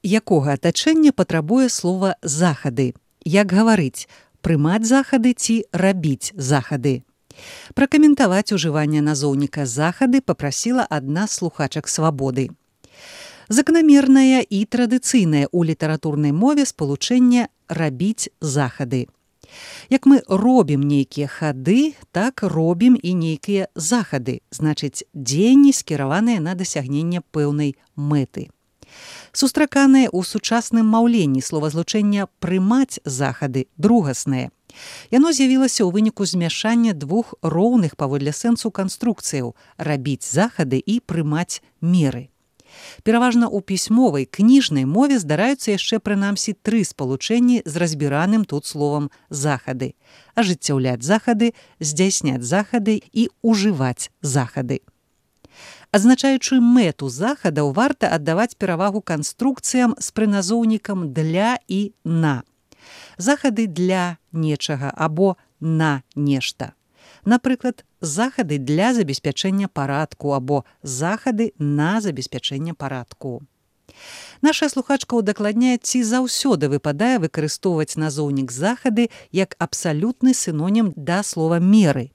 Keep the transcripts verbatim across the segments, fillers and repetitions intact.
якога атачэння патрабуе слова «захады». Як гаварыць, прымаць захады ці рабіць захады. Пракаментаваць ужыванне назоўніка «захады» папрасіла адна з слухачак «Свабоды». Заканамернае і традыцыйнае ў літаратурнай мове спалучэнне «рабіць захады». Як мы робім нейкія хады, так робім і нейкія захады, значыць, дзеянні, скіраваныя на дасягненне пэўнай мэты. Сустраканае ў сучасным маўленні словазлучэнне «прымаць захады» другаснае. Яно з'явілася ў выніку змяшання двух роўных паводле сэнсу канструкцыяў «рабіць захады» і «прымаць меры». Пераважна ў пісьмовай, кніжнай мове здараюцца яшчэ прынамсі тры спалучэнні з разбіраным тут словам «захады» – ажыццяўляць захады, здзяйсняць захады і ўжываць захады. Адзначаючы мэту захадаў, варта аддаваць перавагу канструкцыям з прыназоўнікам «для» і «на». Захады для нечага або на нешта. Напрыклад, захады для забеспячэння парадку або захады на забеспячэнне парадку. Наша слухачка ўдакладняе, ці заўсёды выпадае выкарыстоўваць назоўнік захады як абсалютны сінонім да слова меры.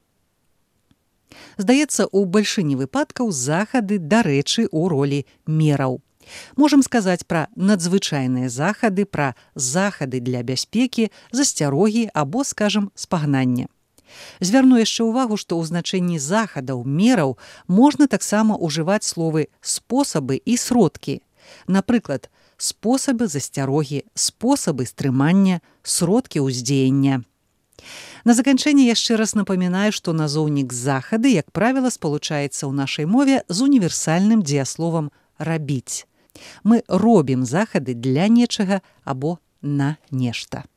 Здаецца, у бальшыні выпадкаў захады, дарэчы, у ролі мераў. Можам сказаць пра надзвычайныя захады, пра захады для бяспекі, засцярогі або, скажам, спагнання. Звярну яшчэ ўвагу, што ў значэнні захадаў, мераў можна таксама ўжываць словы «спосабы» і «сродкі». Напрыклад, спосабы засцярогі, спосабы стрымання, сродкі ўздзеяння. На заканчэнне яшчэ раз напамінаю, што назоўнік захады, як правіла, спалучаецца ў нашай мове з універсальным дзеясловам «рабіць». Мы робім захады для нечага або на нешта.